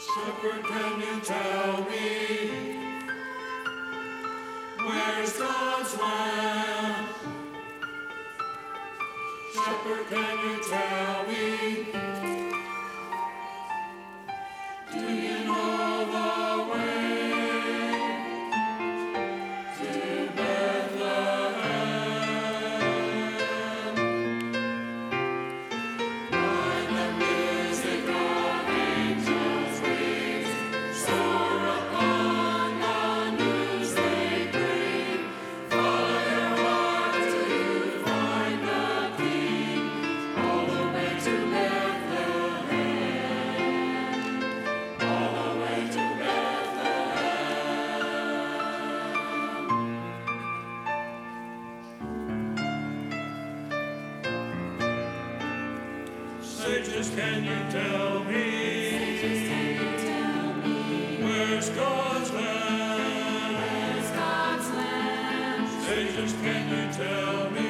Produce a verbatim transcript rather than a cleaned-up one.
Shepherd, can you tell me where's God's lamb? Shepherd, can you tell me? Do you know the way to Bethlehem? By the music of angels' wings, soar upon the news they bring. Follow your heart till you find the King, all the way to Bethlehem, all the way to Bethlehem. Sages, can you tell me where's God's lamb? Sages, can you tell me